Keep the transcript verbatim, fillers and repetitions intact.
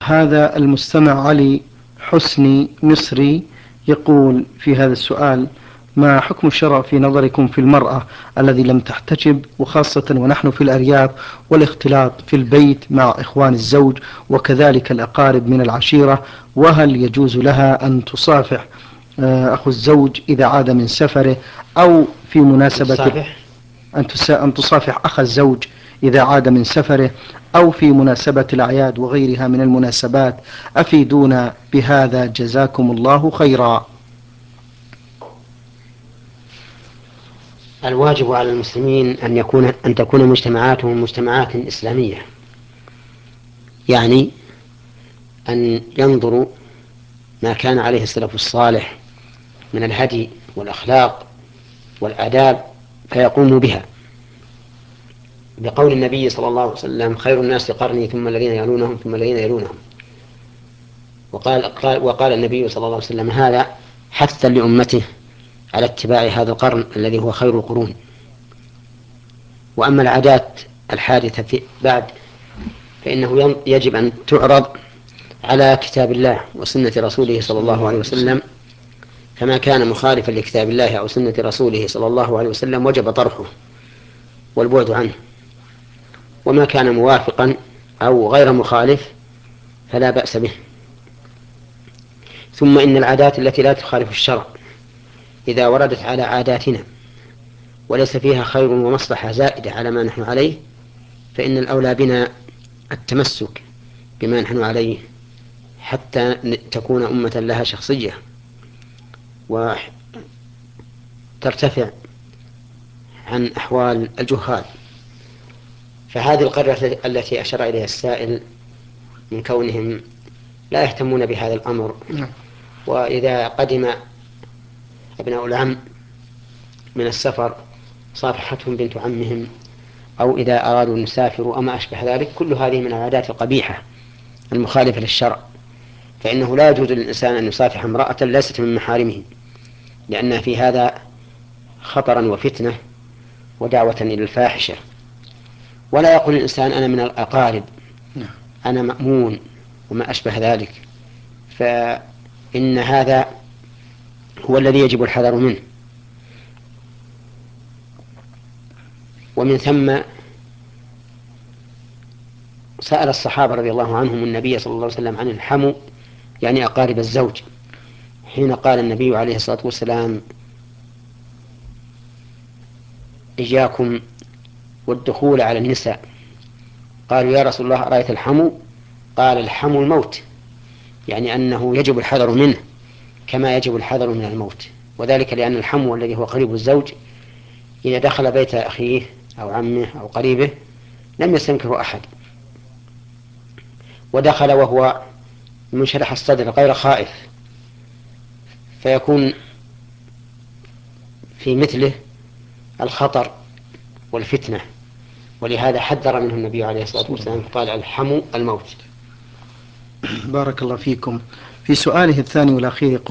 هذا المستمع علي حسني مصري يقول في هذا السؤال: ما حكم الشرع في نظركم في المرأة الذي لم تحتجب، وخاصة ونحن في الأرياف، والاختلاط في البيت مع إخوان الزوج وكذلك الأقارب من العشيرة، وهل يجوز لها أن تصافح آه، أخو الزوج إذا عاد من سفره، أو في مناسبة تصافح أن أن تصافح أخ الزوج إذا عاد من سفره، أو في مناسبة الأعياد وغيرها من المناسبات؟ أفيدونا بهذا جزاكم الله خيرا. الواجب على المسلمين أن يكون أن تكون مجتمعاتهم مجتمعات إسلامية، يعني أن ينظروا ما كان عليه السلف الصالح من الهدي والأخلاق والآداب فيقوموا بها، بقول النبي صلى الله عليه وسلم: خير الناس قرني ثم الذين يلونهم ثم الذين يلونهم. وقال, قال وقال النبي صلى الله عليه وسلم هذا حثا لأمته على اتباع هذا القرن الذي هو خير القرون. وأما العادات الحادثة في بعد فإنه يجب أن تعرض على كتاب الله وسنة رسوله صلى الله عليه وسلم، فما كان مخالفا لكتاب الله أو سنة رسوله صلى الله عليه وسلم وجب طرحه والبعد عنه، وما كان موافقا أو غير مخالف فلا بأس به. ثم إن العادات التي لا تخالف الشرع إذا وردت على عاداتنا وليس فيها خير ومصلحة زائدة على ما نحن عليه فإن الأولى بنا التمسك بما نحن عليه حتى تكون أمة لها شخصية وترتفع عن أحوال الجهال. فهذه القرية التي أشار إليها السائل من كونهم لا يهتمون بهذا الأمر، وإذا قدم أبناء العم من السفر صافحتهم بنت عمهم، أو إذا أرادوا أن يسافروا أو ما أشبه ذلك، كل هذه من العادات القبيحة المخالفة للشرع، فإنه لا يجوز للإنسان أن يصافح امرأة ليست من محارمه، لأن في هذا خطرا وفتنة ودعوة إلى الفاحشة. ولا يقول الإنسان أنا من الأقارب، أنا مأمون وما أشبه ذلك، فإن هذا هو الذي يجب الحذر منه. ومن ثم سأل الصحابة رضي الله عنهم النبي صلى الله عليه وسلم عن الحمو، يعني أقارب الزوج، حين قال النبي عليه الصلاة والسلام: إياكم والدخول على النساء. قالوا: يا رسول الله أرأيت الحمو؟ قال: الحمو الموت، يعني أنه يجب الحذر منه كما يجب الحذر من الموت، وذلك لأن الحمو الذي هو قريب الزوج إذا دخل بيت أخيه أو عمه أو قريبه لم يستنكره أحد، ودخل وهو منشرح الصدر غير خائف، فيكون في مثله الخطر والفتنة، ولهذا حذر منه النبي عليه الصلاة والسلام فقال: الحمو الموت. بارك الله فيكم. في سؤاله الثاني والأخير